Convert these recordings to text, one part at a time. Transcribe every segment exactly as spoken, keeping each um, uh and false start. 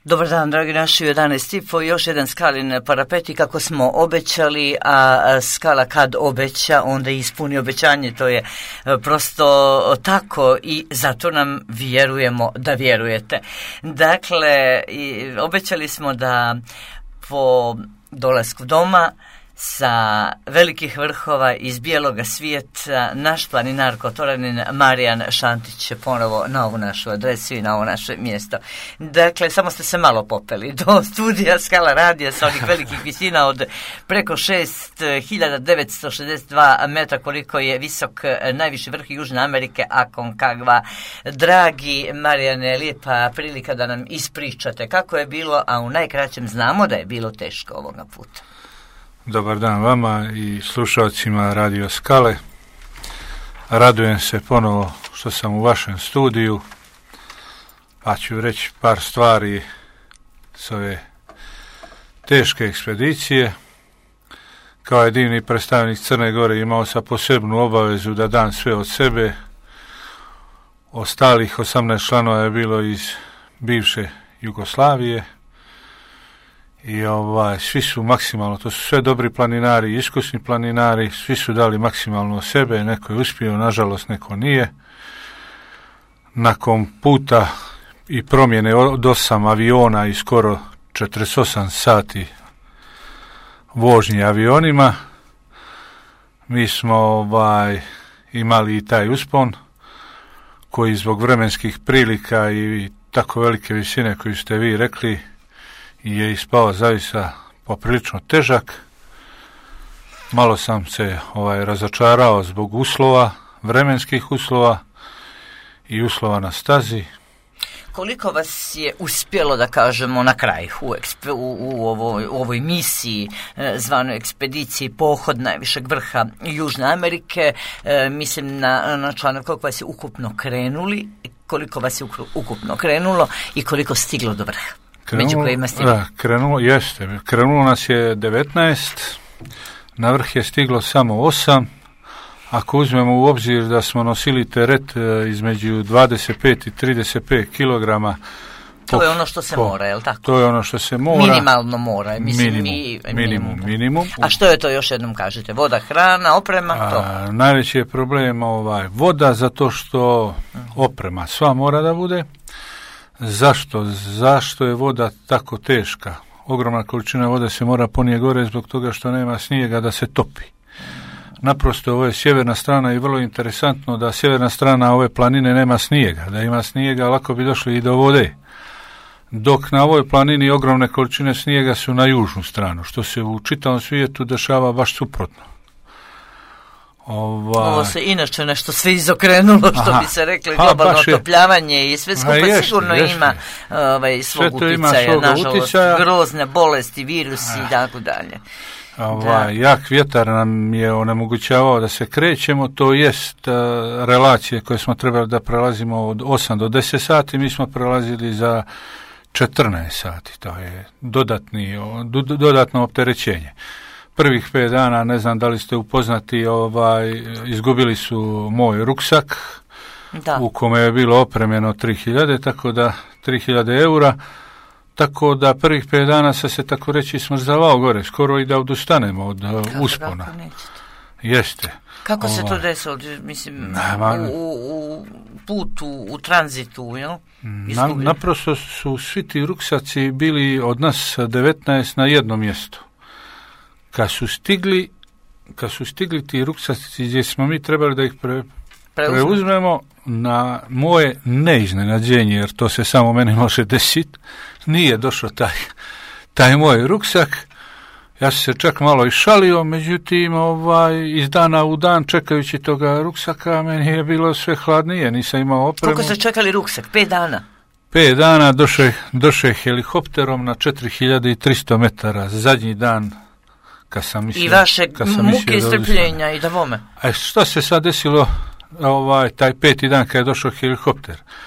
Dobar dan, dragi naši, u jedanaest i po, još jedan Skalin parapet i kako smo obećali, a Skala kad obeća, onda ispuni obećanje, to je prosto tako i zato nam vjerujemo da vjerujete. Dakle, obećali smo da po dolasku doma sa velikih vrhova iz bijeloga svijeta naš planinar Kotoranin Marijan Šantić će ponovo na ovu našu adresu i na ovo naše mjesto. Dakle, samo ste se malo popeli do studija Skala radija sa onih velikih visina od preko šest hiljada devetsto šezdeset dva metra, koliko je visok najviši vrh Južne Amerike, Aconcagua. Dragi Marijane, lijepa prilika da nam ispričate kako je bilo, a u najkraćem znamo da je bilo teško ovoga puta. Dobar dan vama i slušalcima Radio Skale. Radujem se ponovo što sam u vašem studiju, pa ću reći par stvari s ove teške ekspedicije. Kao jedini predstavnik Crne Gore imao sam posebnu obavezu da dam sve od sebe. Ostalih osamnaest članova je bilo iz bivše Jugoslavije. I ovaj, svi su maksimalno, to su sve dobri planinari, iskusni planinari, svi su dali maksimalno od sebe, neko je uspio, nažalost neko nije. Nakon puta i promjene od osam aviona i skoro četrdeset osam sati vožnje avionima, mi smo ovaj, imali i taj uspon koji zbog vremenskih prilika i tako velike visine koju ste vi rekli je ispao zaista poprilično težak. Malo sam se ovaj razočarao zbog uslova, vremenskih uslova i uslova na stazi. Koliko vas je uspjelo, da kažemo, na kraju u, ekspe, u, u, ovoj, u ovoj misiji e, zvanoj ekspediciji pohod najvišeg vrha Južne Amerike, e, mislim na, na članak koliko vas je ukupno krenuli, koliko vas je ukupno krenulo i koliko stiglo do vrha? Krenulo, da, krenulo, jeste, krenulo nas je devetnaest, na vrh je stiglo samo osam, ako uzmemo u obzir da smo nosili teret između dvadeset pet i trideset pet kilograma. To po, je ono što se po, mora, je li tako? To je ono što se mora. Minimalno mora, mislim, minimum, mi, minimum, minimum, minimum. A što je to, još jednom kažete? Voda, hrana, oprema, A, to? Najveći je problem ovaj, voda, zato što oprema sva mora da bude. Zašto? Zašto je voda tako teška? Ogromna količina vode se mora ponije gore zbog toga što nema snijega da se topi. Naprosto ovo je sjeverna strana i vrlo interesantno da sjeverna strana ove planine nema snijega. Da ima snijega lako bi došli i do vode. Dok na ovoj planini ogromne količine snijega su na južnu stranu, što se u čitavom svijetu dešava baš suprotno. Ova... Ovo se inače nešto sve izokrenulo, što Aha. bi se rekli, globalno otopljavanje i sve skupa jeste, sigurno jeste. ima ovaj, svog uticaja, nažalost, grozne bolesti, virusi i tako dalje. Ovaj, jak vjetar nam je onemogućavao da se krećemo, to jest uh, relacije koje smo trebali da prelazimo od osam do deset sati, mi smo prelazili za četrnaest sati, to je dodatni, do, dodatno opterećenje. Prvih pet dana, ne znam da li ste upoznati, ovaj, izgubili su moj ruksak, da. u kome je bilo opremljeno tri hiljade, tako da tri hiljade eura, tako da prvih pet dana sam se tako reći smrzavao gore, skoro i da odustanemo od kako, uspona. Kako Jeste. Kako ovaj. se to desilo, mislim, Nama, u, u putu, u tranzitu, jel? Na, naprosto su svi ti ruksaci bili od nas devetnaest na jednom mjestu. Kad su stigli, kad su stigli ti ruksaci gdje smo mi trebali da ih pre, preuzmemo, na moje neiznenađenje, jer to se samo meni može desiti, nije došao taj, taj moj ruksak. Ja sam se čak malo i šalio, međutim, ovaj, iz dana u dan čekajući toga ruksaka, meni je bilo sve hladnije, nisam imao opremu. Koliko ste čekali ruksak? Pet dana? Pet dana došao, došao helikopterom na četiri hiljade tristo metara, zadnji dan. Sam mislio, I vaše muke i strpljenja i da vome. A što se sad desilo ovaj, taj peti dan kad je došao helikopter?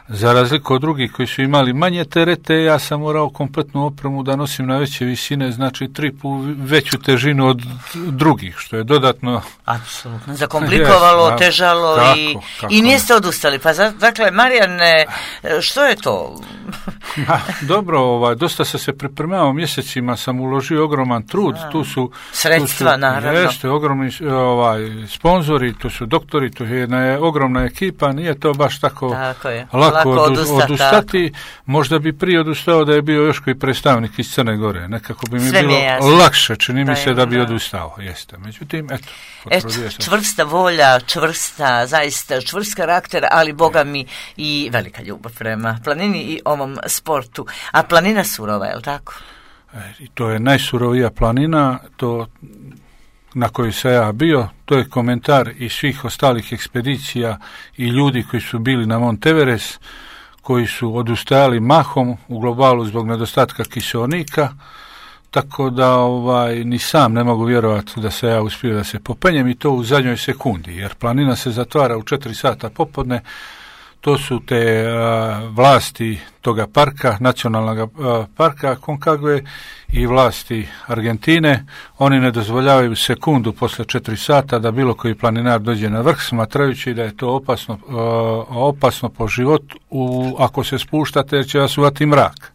Za razliku od drugih koji su imali manje terete, ja sam morao kompletnu opremu da nosim na veće visine, znači tri put veću težinu od drugih, što je dodatno... Apsolutno, zakomplikovalo, yes, težalo tako, i, tako. I niste odustali. Pa za, dakle, Marijane, što je to? Ma, dobro, ovaj, dosta sam se pripremao, mjesecima sam uložio ogroman trud, a, tu su... Sredstva, tu su, naravno. Jeste, ogromni ovaj, sponzori, tu su doktori, tu je jedna ogromna ekipa, nije to baš tako, tako je. lako Lako odustati, odustati. Možda bi prije odustao da je bio još koji predstavnik iz Crne Gore. Nekako bi mi Sve bilo mi lakše, čini mi se da bi da. odustao. Jeste. Međutim, eto. eto čvrsta volja, čvrsta, zaista čvrst karakter, ali Boga mi i velika ljubav prema planini i ovom sportu. A planina surova, je li tako? E, to je najsurovija planina, to na kojoj sam ja bio, to je komentar i svih ostalih ekspedicija i ljudi koji su bili na Mont Everest, koji su odustajali mahom u globalu zbog nedostatka kiseonika, tako da ovaj, ni sam ne mogu vjerovati da se ja uspio da se popenjem i to u zadnjoj sekundi, jer planina se zatvara u četiri sata popodne. To su te uh, vlasti toga parka, nacionalnog uh, parka Aconcagua i vlasti Argentine. Oni ne dozvoljavaju sekundu posle četiri sata da bilo koji planinar dođe na vrh, smatrajući da je to opasno, uh, opasno po život u, ako se spuštate, jer će vas uvati mrak.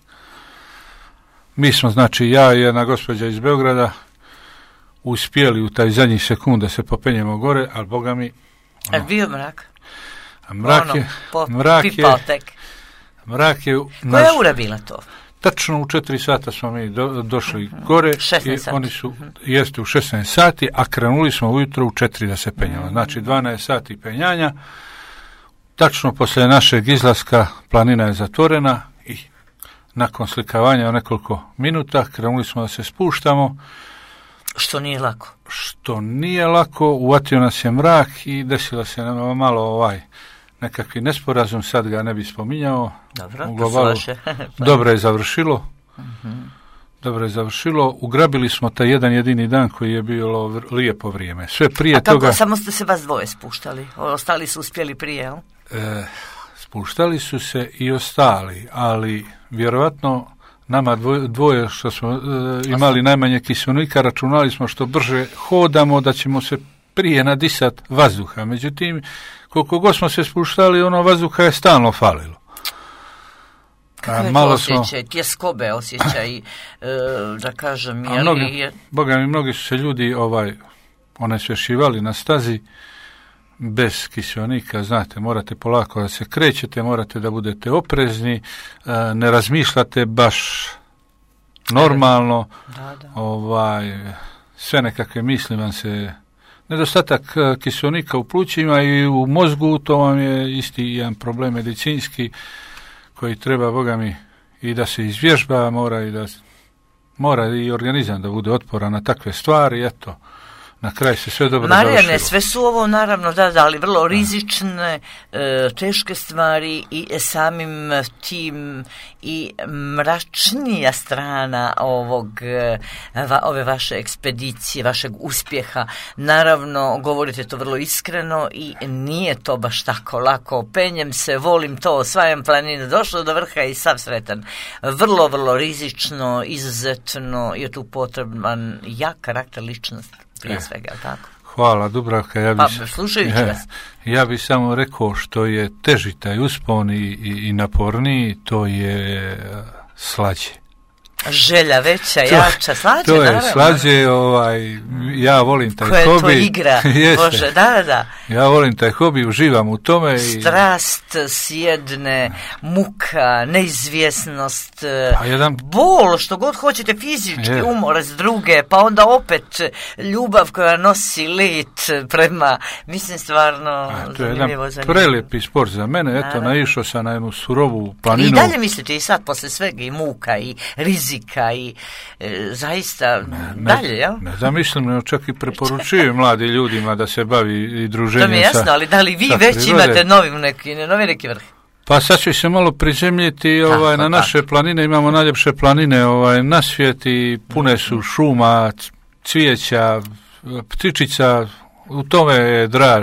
Mi smo, znači ja i jedna gospođa iz Beograda, uspjeli u taj zadnji sekund da se popenjemo gore, ali Boga mi... No, je bio mrak? Mrak ono, je, po, mrak je, mrak je... Koja je ura bila to? Tačno u četiri sata smo mi do, došli uh-huh. gore i sati. Oni su, uh-huh. jeste u šesnaest sati, a krenuli smo ujutro u četiri da se penjamo. Uh-huh. Znači dvanaest sati penjanja. Tačno posle našeg izlaska planina je zatvorena i nakon slikavanja o nekoliko minuta krenuli smo da se spuštamo. Što nije lako. Što nije lako, uvatio nas je mrak i desilo se nam malo ovaj nekakvi nesporazum, sad ga ne bi spominjao. Dobro, u globalu. Dobro je završilo. Uh-huh. Dobro je završilo. Ugrabili smo taj jedan jedini dan koji je bilo lijepo vrijeme. Sve prije A kako, toga... samo ste se vas dvoje spuštali? Ostali su uspjeli prije, jel? E, spuštali su se i ostali, ali vjerovatno nama dvoje, dvoje što smo e, imali najmanje kiseonika, računali smo što brže hodamo da ćemo se prije nadisat vazduha. Međutim, koliko god smo se spuštali, ono vazduha je stalno falilo. Kako je to osjećaj, smo... tjeskobe osjećaj, e, da kažem, je mnogi, li... Boga mi, mnogi su se ljudi ovaj, one svešivali na stazi bez kiseonika, znate, morate polako da se krećete, morate da budete oprezni, ne razmišljate baš normalno, da, da. Ovaj, sve nekakve misli vam se... Nedostatak kiseonika u plućima i u mozgu, to vam je isti jedan problem medicinski koji treba, Boga mi, i da se izvježba, mora i da mora i organizam da bude otporan na takve stvari, eto. Na kraju se sve dobro Marijane, završilo. sve su ovo naravno da, da, ali vrlo rizične, e, teške stvari i samim tim i mračnija strana ovog, va, ove vaše ekspedicije, vašeg uspjeha. Naravno, govorite to vrlo iskreno i nije to baš tako lako. Penjem se, volim to, osvajam planine, došlo do vrha i sav sretan. Vrlo, vrlo rizično, izuzetno je tu potreban jak karakter, ličnost. Prije svega, tako? Hvala, Dubravka. Ja bi, pa, slušajući ja, vas. Ja bi samo rekao što je teži taj uspon i, i, i naporniji, to je slađe. Želja veća, jača, slađe, to je naravno. slađe, ovaj, ja volim taj Koje hobi. Koja je to igra, Bože, da, da. Ja volim taj hobi, uživam u tome. I... Strast sjedne, muka, neizvjesnost, pa jedan... bol, što god hoćete, fizički je. Umor s druge, pa onda opet ljubav koja nosi let prema, mislim stvarno A, to je jedan prelijepi sport za mene, eto, naišao sam na jednu surovu planinu. I dalje mislite i sad, posle svega, i muka, i rizik, i e, zaista ne, dalje, jel? Ne da mislim, ne, čak i preporučuju mladi ljudima da se bavi i druženjem. To mi je jasno, sa, ali da li vi već prirode. Imate novi neki, novi neki vrh? Pa sad ću se malo prizemljiti ovaj, na naše tako. planine, imamo najljepše planine ovaj, na svijet i pune su šuma, cvijeća, ptičica, u tome je draž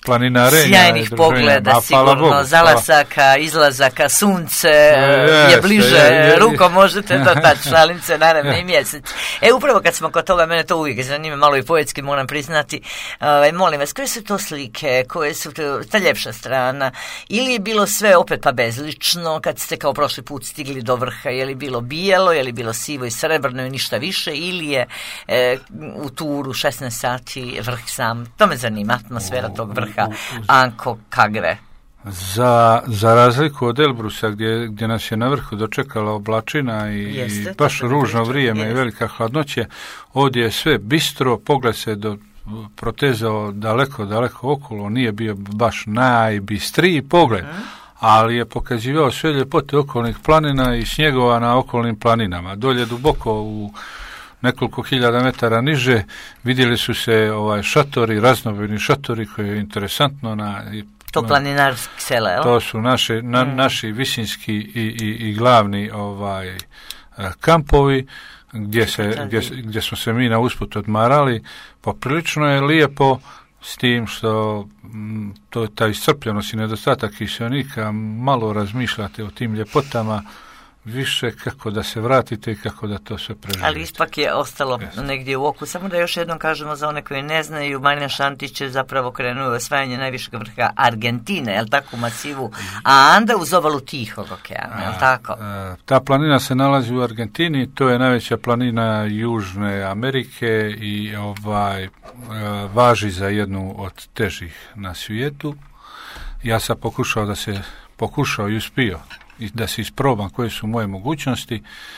planinarenja. Sjajnih pogleda, sigurno, zalasaka, izlazaka, sunce je, je bliže, je, je, je. rukom možete dotaći, šalim se, naravno i mjesec. E, upravo kad smo kod toga, mene to uvijek zanima, malo i poetski moram priznati, ovaj, molim vas, koje su to slike, koje su to, ta ljepša strana, ili je bilo sve opet pa bezlično, kad ste kao prošli put stigli do vrha, je li bilo bijelo, je li bilo sivo i srebrno i ništa više, ili je e, u turu šesnaest sati vrh sam, to me zanima, atmosfera tog vrha, Anko Kagre. Za, za razliku od Elbrusa gdje, gdje nas je na vrhu dočekala oblačina i, Jeste, i baš ružno vrijeme jest. I velika hladnoća, ovdje je sve bistro, pogled se do protezao daleko, daleko okolo, nije bio baš najbistriji pogled, mm. ali je pokazivao sve ljepote okolnih planina i snjegova na okolnim planinama. Dolje duboko u nekoliko hiljada metara niže vidjeli su se ovaj šatori, raznobojni šatori koji je interesantno na to planinarski sela, jel? To su naše, na, mm. naši visinski i, i, i glavni ovaj kampovi gdje, se, gdje, gdje smo se mi na usput odmarali. Poprilično je lijepo s tim što m, to, ta iscrpljenost i nedostatak kiseonika, malo razmišljate o tim ljepotama, više kako da se vratite i kako da to sve preživite. Ali ispak je ostalo Jeste. negdje u oku. Samo da još jednom kažemo za one koji ne znaju, Marijan Šantić je zapravo krenuo u osvajanje najvišeg vrha Argentine, je li tako, u masivu, a onda uz obalu Tihog okeana, je li tako? A, ta planina se nalazi u Argentini, to je najveća planina Južne Amerike i ovaj a, važi za jednu od težih na svijetu. Ja sam pokušao da se, pokušao i uspio i da se isprobam koje su moje mogućnosti.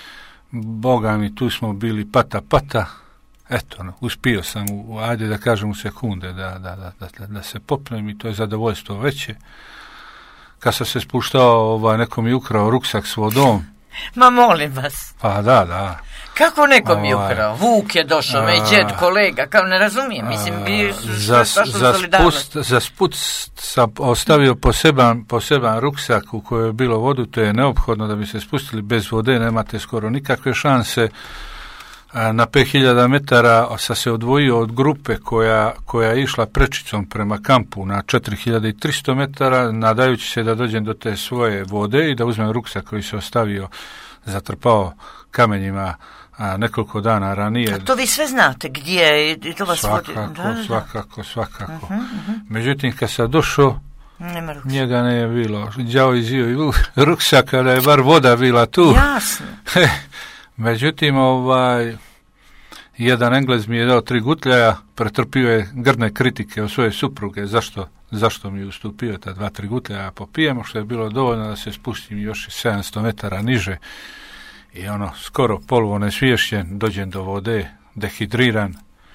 Boga mi, tu smo bili pata pata, eto, no, uspio sam u, ajde da kažem u sekunde da, da, da, da, da se popnem i to je zadovoljstvo veće. Kad sam se spuštao, ovaj, neko mi ukrao ruksak s vodom. Ma molim vas. Pa da, da. Kako neko mi ukrao? Vuk je došao, me i džed, kolega, kao ne razumijem, mislim, bi za, za, spust, za spust sam ostavio poseban, poseban ruksak u kojoj je bilo vodu, to je neophodno da bi se spustili, bez vode nemate skoro nikakve šanse. Na pet hiljada metara sam se odvojio od grupe koja, koja je išla prečicom prema kampu na četiri hiljade tristo metara, nadajući se da dođem do te svoje vode i da uzmem ruksak koji se ostavio, zatrpao kamenjima a, nekoliko dana ranije. A to vi sve znate gdje je? To vas svakako, vodi... da, da, da. svakako, svakako. Uh-huh, uh-huh. Međutim, kad sam došao, Nema njega ne je bilo. Đavo izio i ruksaka, da je bar voda bila tu. Jasno. Međutim, ovaj, jedan Englez mi je dao tri gutljaja, pretrpio je grdne kritike od svoje supruge, zašto, zašto mi je ustupio ta dva, tri gutljaja popijemo, što je bilo dovoljno da se spustim još sedamsto metara niže i ono, skoro polu onesviješćen, dođem do vode, dehidriran,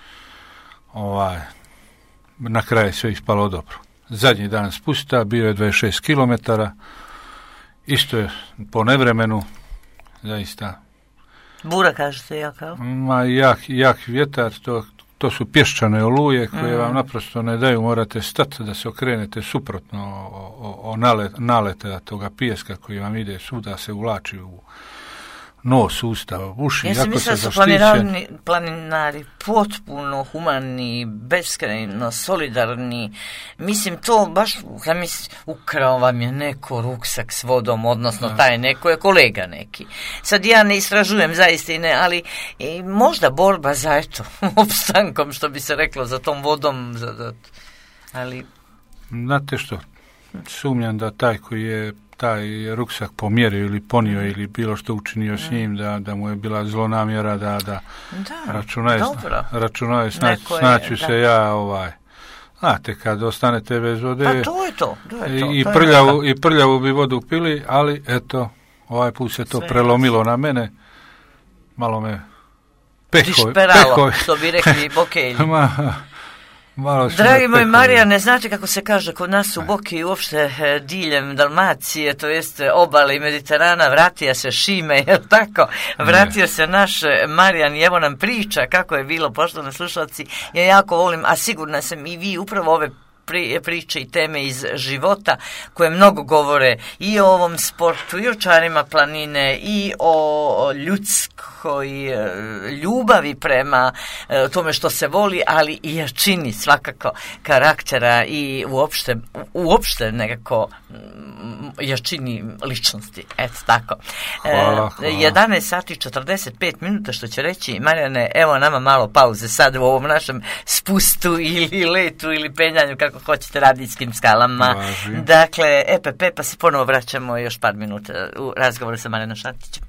ovaj, na kraju je sve ispalo dobro. Zadnji dan spusta, bio je dvadeset šest kilometara, isto je po nevremenu, zaista. Bura, kažete, ja kao? Ma, jak, jak vjetar, to, to su pješčane oluje koje mm. vam naprosto ne daju, morate stati da se okrenete suprotno o, o, o nalet, naleta toga pijeska koji vam ide svuda, se uvlači u nos, ustav, uši. Ja sam mislila da su planinari, planinari potpuno humani, beskrajno solidarni. Mislim, to baš, ja mislim, ukrao vam je neko ruksak s vodom, odnosno da. Taj neko je kolega neki. Sad ja ne istražujem zaista i ne, ali i možda borba za, eto, opstankom, što bi se reklo, za tom vodom, za, za, ali... Znate što, sumnjam da taj koji je taj ruksak pomjerio ili ponio ili bilo što učinio s njim, da, da mu je bila zlonamjera, da, da, da računaj, računaj snać, snaću se ja, ovaj, znate, kad ostanete bez vode, pa to je to, to je to, i, to prljavu, i prljavu bi vodu pili, ali eto, ovaj put se to sve prelomilo je. Na mene, malo me pekoj, pekoj. Što bi rekli Bokelji. Malo Dragi moj Marijane, znate kako se kaže kod nas u Boki i uopšte diljem Dalmacije, to jest obale i Mediterana, vratio se Šime, je li tako? Vratio ne. se naš Marijan i evo nam priča kako je bilo, poštovani slušalci. Ja jako volim, a sigurna sam i vi upravo ove priče i teme iz života koje mnogo govore i o ovom sportu, i o čarima planine, i o ljudskoj tako i e, ljubavi prema e, tome što se voli, ali i jačini svakako karaktera i uopšte, uopšte nekako m, jačini ličnosti. Eto tako. Hvala, hvala. E, jedanaest sati četrdeset pet minuta, što će reći, Marijane, evo nama malo pauze sad u ovom našem spustu ili letu ili penjanju, kako hoćete, radijskim skalama. Važi. Dakle, E P P, pa se ponovo vraćamo još par minuta u razgovoru sa Marijanom Šantićem.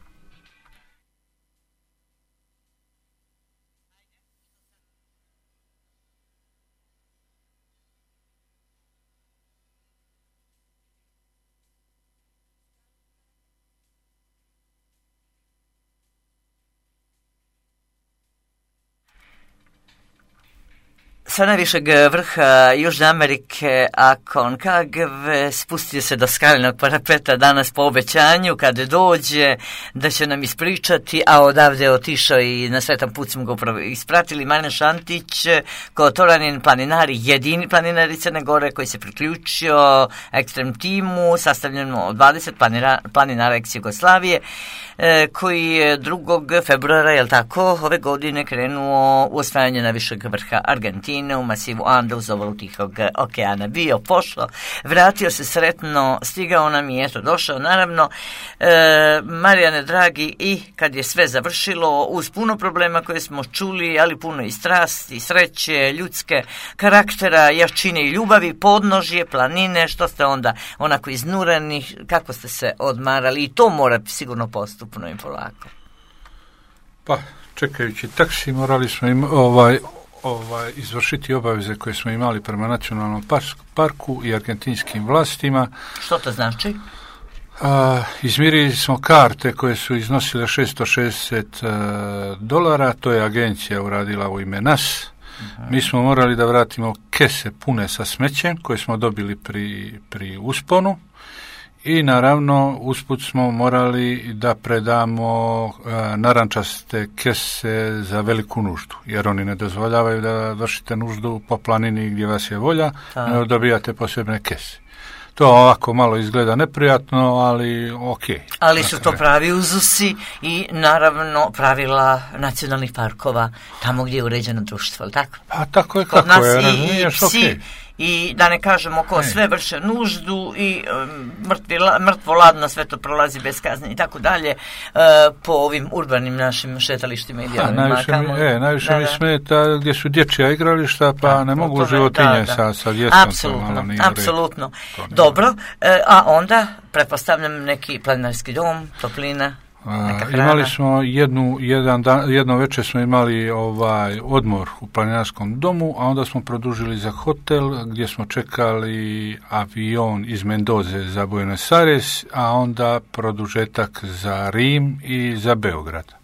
Sa najvišeg vrha Južne Amerike Aconcagua spustio se do skalnog parapeta danas po obećanju kada dođe da će nam ispričati, a odavde je otišao i na sretan put smo ga upravo ispratili, Marijan Šantić, Kotoranin planinar, jedini planinar iz Crne Gore koji se priključio ekstrem timu sastavljeno od dvadeset planira, planinara ex Jugoslavije, koji je drugog februara, jel tako, ove godine krenuo u osvajanje najvišeg vrha Argentine u masivu Anda uz obalu Tihog okeana. Bio, pošlo, vratio se sretno, stigao nam i eto došao. Naravno, e, Marijane dragi, i kad je sve završilo, uz puno problema koje smo čuli, ali puno i strasti, sreće, ljudske karaktera, jačine i ljubavi, podnožje, planine, što ste onda onako iznureni, kako ste se odmarali, i to mora sigurno postupno i polako. Pa, čekajući taksi, morali smo im ovaj, ovaj, izvršiti obaveze koje smo imali prema nacionalnom parku i argentinskim vlastima. Što to znači? A, izmirili smo karte koje su iznosile šesto šezdeset a, dolara, to je agencija uradila u ime nas. Uh-huh. Mi smo morali da vratimo kese pune sa smećem koje smo dobili pri, pri usponu. I naravno usput smo morali da predamo uh, narančaste kese za veliku nuždu, jer oni ne dozvoljavaju da vršite nuždu po planini gdje vas je volja, nego dobijate posebne kese. To ovako malo izgleda neprijatno, ali ok. Ali su to pravi uzusi i naravno pravila nacionalnih parkova, tamo gdje je uređeno društvo, ali tako? Pa tako je, kod kako je, i, razumiješ, i psi, okay. I da ne kažemo ko sve vrše nuždu i um, mrtvi, mrtvo ladno sve to prolazi bez kazne i tako dalje uh, po ovim urbanim našim šetalištima i dijelovima. Najviše mi, e, najviše da, mi smeta gdje su dječja igrališta, pa da, ne mogu životinje da, da. sa, sa djesom. Apsolutno, apsolutno. Dobro, e, a onda pretpostavljam neki planinarski dom, toplina. Uh, imali smo jednu, jedan dan, jedno večer smo imali ovaj odmor u planinarskom domu, a onda smo produžili za hotel gdje smo čekali avion iz Mendoze za Buenos Aires, a onda produžetak za Rim i za Beograd.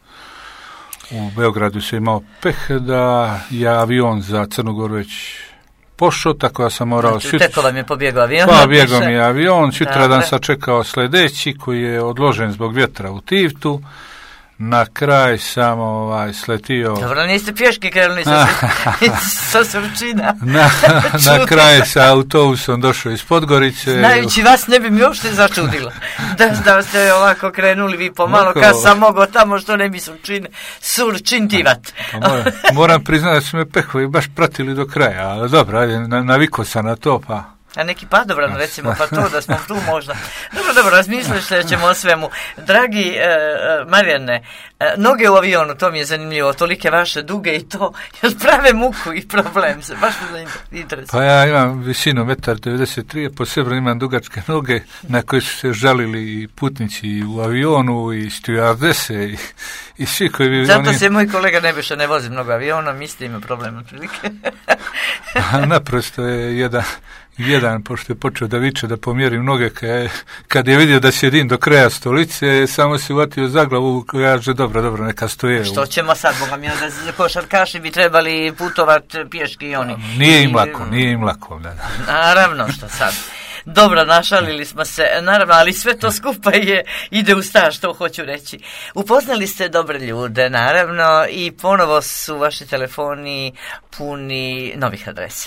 U Beogradu se imao peh da je avion za Crnu Goru već pošao, tako da sam morao... Znači, teko vam je pobjegao avion? Pa, bjegao mi je avion, sutradan sam čekao sljedeći koji je odložen zbog vjetra u Tivtu. Na kraj sam ovaj, sletio... Dobro, niste pješke krenuli sa, sa Surčina. Na, na kraj sa autobusom došao iz Podgorice. Znajući vas ne bi mi uopšte začudilo. Da, da ste ovako krenuli vi pomalo, Mako... kad sam mogao tamo što ne bi Surčin, Surčin Tivat. Pa moram, moram priznati da su me pehovi baš pratili do kraja, ali dobro, na, navikao sam na to, pa... A neki padobran, recimo, pa to da smo tu možda. Dobro, dobro, razmišljat ćemo o svemu. Dragi e, Marijane, e, noge u avionu, to mi je zanimljivo, tolike vaše duge i to, jel prave muku i problem se, baš me interesuje. Pa ja imam visinu jedan devedeset tri, posebno imam dugačke noge na koje su se žalili i putnici u avionu i stewardese i, i svi koji bi... Zato oni... se moj kolega Nebojša ne vozi mnogo avionom, isto ima problem otprilike. Naprosto je jedan... Jedan, pošto je počeo da viče da pomjerim noge, kad, kad je vidio da sjedim do kraja stolice, samo se uvatio za glavu, kaže, dobro, dobro, neka stoje. Što ćemo sad, Boga mi, da košarkaši bi trebali putovat pješki i oni. Nije im lako, nije im lako. Da. Naravno, što sad. Dobro, našalili smo se, naravno, ali sve to skupa je, ide u staž, što hoću reći. Upoznali ste dobre ljude, naravno, i ponovo su vaši telefoni puni novih adresa.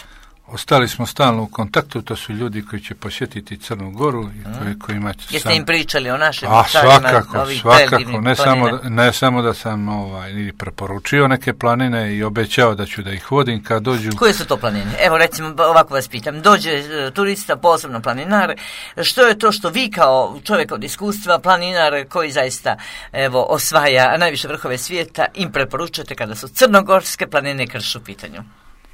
ostali smo stalno u kontaktu, to su ljudi koji će posjetiti Crnu Goru i koji, kojima će... Jeste sam... im pričali o našim A svakako, svakako, ne samo, da, ne samo da sam ovaj, preporučio neke planine i obećao da ću da ih vodim kad dođu. Koje su to planine? Evo recimo ovako vas pitam, dođe turista, posebno planinar, što je to što vi kao čovjek od iskustva, planinar koji zaista evo osvaja najviše vrhove svijeta, im preporučujete kada su crnogorske planine Krš u pitanju?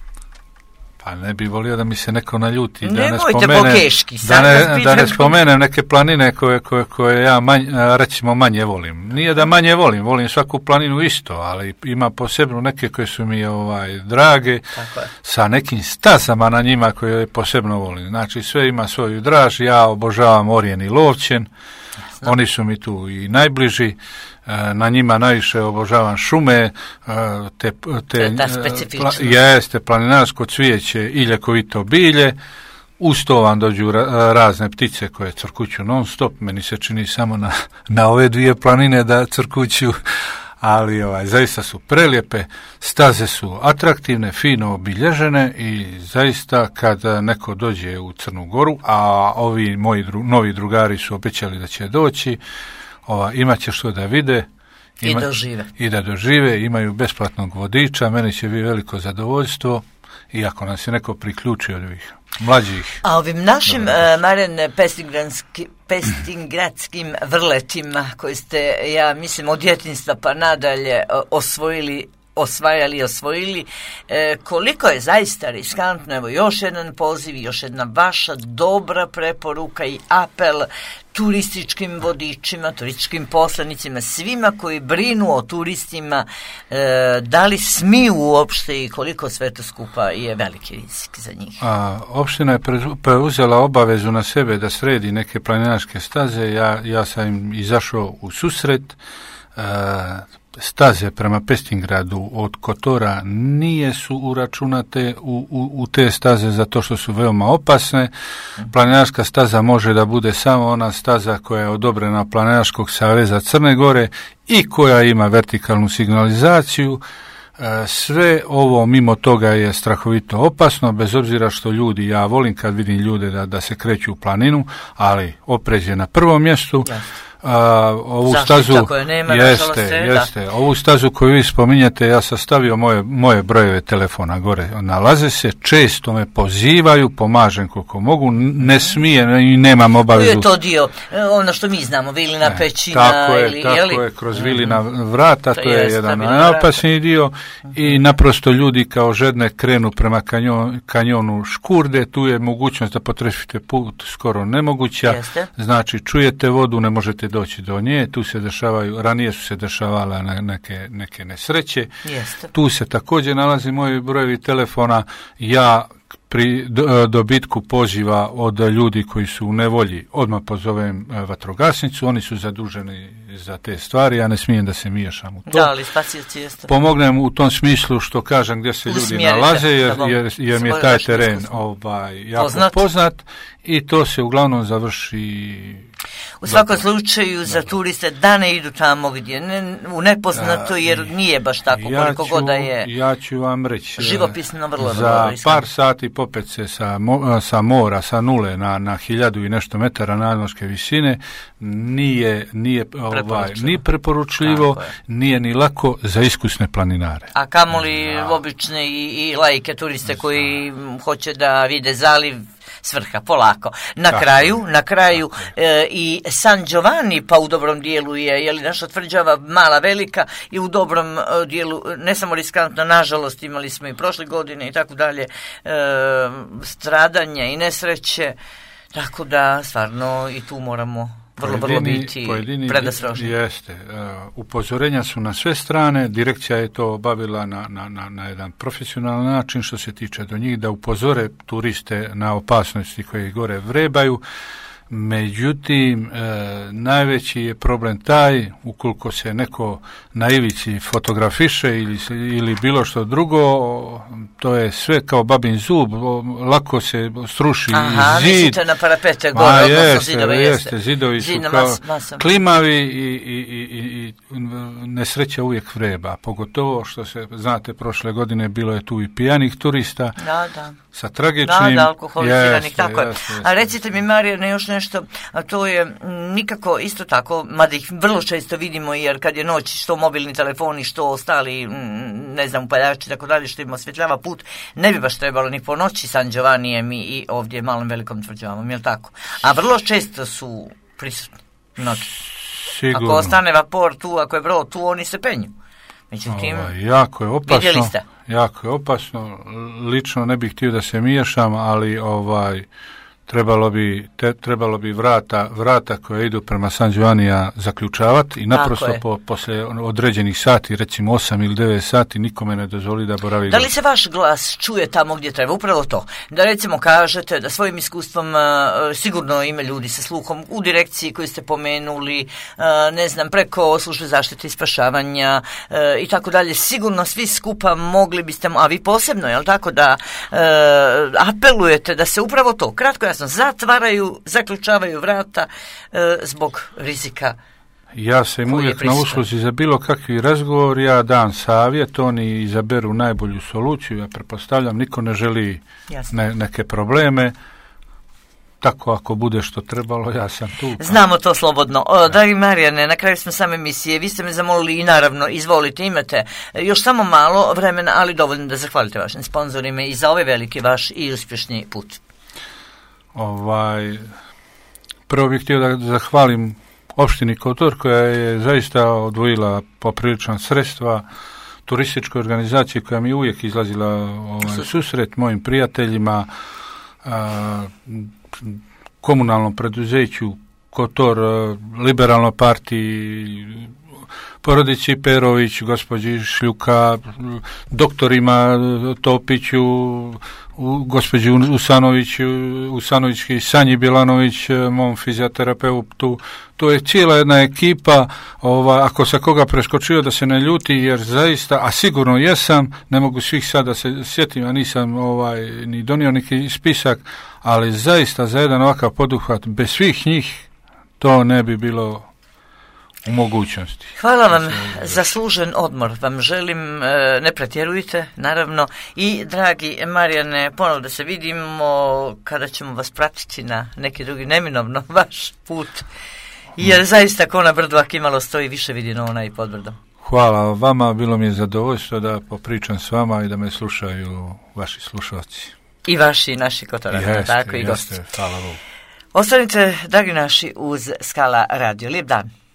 Pa ne bi volio da mi se neko naljuti, da ne ne spomene, bokeški, da ne, da ne spomenem neke planine koje, koje, koje ja manj, recimo manje volim. Nije da manje volim, volim svaku planinu isto, ali ima posebno neke koje su mi ovaj drage, sa nekim stazama na njima koje posebno volim. Znači sve ima svoju draž, ja obožavam Orjen i Lovćen, Jasno. Oni su mi tu i najbliži. Na njima najviše obožavam šume, te, te pla, jeste planinarsko cvijeće i ljekovito bilje, uz to vam dođu ra, razne ptice koje crkuću non stop, meni se čini samo na, na ove dvije planine da crkuću, ali ovaj, zaista su prelijepe, staze su atraktivne, fino obilježene i zaista kad neko dođe u Crnu Goru, a ovi moji dru, novi drugari su obećali da će doći, Ova, imat će što da vide ima, i, dožive. i da dožive, imaju besplatnog vodiča, meni će biti veliko zadovoljstvo, iako nam se neko priključi od ovih mlađih. A ovim našim, uh, Maren, pestingradskim vrletima koji ste, ja mislim, od djetinjstva pa nadalje osvojili osvajali i osvojili, e, koliko je zaista riskantno, evo još jedan poziv, još jedna vaša dobra preporuka i apel turističkim vodičima, turističkim poslanicima, svima koji brinu o turistima, e, da li smiju uopšte i koliko sve to skupa je veliki rizik za njih? A, opština je preuzela obavezu na sebe da sredi neke planinarske staze, ja, ja sam im izašao u susret, e, staze prema Pestingradu od Kotora nije su uračunate u, u, u te staze zato što su veoma opasne. Planinarska staza može da bude samo ona staza koja je odobrena Planinarskog saveza Crne Gore i koja ima vertikalnu signalizaciju. Sve ovo mimo toga je strahovito opasno, bez obzira što ljudi, ja volim kad vidim ljude da, da se kreću u planinu, ali oprez je na prvom mjestu. Yes. A, ovu Zaštita stazu nema, jeste, jeste. Ovu stazu koju vi spominjete, ja sam stavio moje, moje brojeve telefona gore, nalaze se, često me pozivaju, pomažem koliko mogu, ne smije i nemam obavezu. Koji je to dio, ono što mi znamo, Vilina ne, pećina? Tako je, ili, tako je, kroz Vilina vrata, to, to je jedan najopasniji dio i naprosto ljudi kao žedne krenu prema kanjon, kanjonu Škurde, tu je mogućnost da potrefite put skoro nemoguća, jeste. Znači čujete vodu, ne možete doći do nje, tu se dešavaju, ranije su se dešavala neke, neke nesreće. Jeste. Tu se također nalazi moji brojevi telefona, ja pri dobitku poziva od ljudi koji su u nevolji odmah pozovem vatrogasnicu, oni su zaduženi za te stvari, ja ne smijem da se miješam u to. Da, ali spasioci jeste. Pomognem u tom smislu što kažem gdje se ljudi nalaze, jer, jer, jer mi je taj teren ovaj, jako poznat. poznat i to se uglavnom završi. U svakom dobro. slučaju za dobro. turiste da ne idu tamo gdje ne, u nepoznato, jer nije baš tako ja koliko ću, god da je. Ja ću vam reći. Živopisno vrlo za vrlo par sati popet se sa, mo, sa mora, sa nule na, na hiljadu i nešto metara nadmorske visine nije, nije ovaj, ni preporučljivo, nije ni lako za iskusne planinare. A kamoli da. obične i, i laike turiste da. koji hoće da vide zaliv, svrha, polako. Na tako kraju, je. na kraju e, i San Giovanni, pa u dobrom dijelu je, je li naša tvrđava mala, velika i u dobrom e, dijelu, ne samo riskantno, nažalost imali smo i prošle godine i tako dalje, e, stradanja i nesreće, tako da stvarno i tu moramo vrlo, vrlo biti predostrožni. Jeste. Uh, upozorenja su na sve strane, direkcija je to obavila na, na, na, na jedan profesionalan način što se tiče do njih, da upozore turiste na opasnosti koje gore vrebaju. Međutim, e, najveći je problem taj, ukoliko se neko na ivici fotografiše ili, ili bilo što drugo, to je sve kao babin zub, lako se sruši. Aha, zid. mislite na parapete gore, odnosno jeste, zidove, jeste, jeste. zidovi su Zidna kao mas, masa. klimavi i, i, i, i nesreća uvijek vreba, pogotovo što se, znate, prošle godine bilo je tu i pijanih turista, da, da. sa tragičnim, da, da, alkoholiziranih, jeste, tako je. jeste, jeste. A recite mi, Marijane, još nešto, a to je m, nikako isto tako, mada ih vrlo često vidimo, jer kad je noć, što mobilni telefoni, što ostali, m, ne znam, upaljači, tako dalje, što im osvjetljava put, ne bi baš trebalo ni po noći San Giovanijem i, i ovdje malom velikom tvrđavom, jel tako? A vrlo često su prisutni noći. Sigurno. Ako ostane vapor tu, ako je brod tu, oni se penju. Međutim, Ovaj, jako je vidjeli opasno, ste. jako je opasno, lično ne bih htio da se miješam, ali ovaj trebalo bi, te, trebalo bi vrata, vrata koje idu prema San Giovanija zaključavati i naprosto po, poslije određenih sati, recimo osam ili devet sati, nikome ne dozvoli da boravi. Da li se vaš glas čuje tamo gdje treba? Upravo to. Da recimo kažete da svojim iskustvom uh, sigurno ima ljudi sa sluhom u direkciji koju ste pomenuli, uh, ne znam, preko službe zaštite i spašavanja uh, i tako dalje. Sigurno svi skupa mogli biste, a vi posebno, jel tako, da uh, apelujete da se upravo to, kratko jasno, zatvaraju, zaključavaju vrata uh, zbog rizika. Ja sam uvijek na usluzi za bilo kakvi razgovor, ja dam savjet, oni izaberu najbolju soluciju, ja pretpostavljam, niko ne želi ne, neke probleme, tako ako bude što trebalo, ja sam tu. Znamo to slobodno. O, dragi Marijane, na kraju smo same emisije, vi ste me zamolili i naravno, izvolite, imate još samo malo vremena, ali dovoljno da zahvalite vašim sponzorima i za ovaj veliki vaš i uspješni put. Ovaj, prvo bih htio da zahvalim opštini Kotor koja je zaista odvojila poprilična sredstva, turističkoj organizaciji koja mi je uvijek izlazila ovaj, susret mojim prijateljima, a, komunalnom preduzeću Kotor, liberalnoj partiji, porodici Perović, gospođi Šljuka, doktorima Topiću, u gospođi Usanović, Usanovićki, Sanji Bjelanović, mom fizioterapeutu. To je cijela jedna ekipa, ova, ako se koga preskočio da se ne ljuti, jer zaista, a sigurno jesam, ne mogu svih sad da se sjetim, a nisam ovaj, ni donio neki spisak, ali zaista za jedan ovakav poduhvat, bez svih njih, to ne bi bilo u mogućnosti. Hvala vam, zaslužen odmor vam želim, ne pretjerujte, naravno, i dragi Marijane, ponovno da se vidimo kada ćemo vas pratiti na neki drugi neminovno vaš put, jer zaista ko na brdu ako imalo stoji više vidi no ona i pod brdom. Hvala vama, bilo mi je zadovoljstvo da popričam s vama i da me slušaju vaši slušalci. I vaši i naši Kotorani, tako i gosti. Hvala Bogu. Ostanite, dragi naši, uz Skala radio. Lijep dan.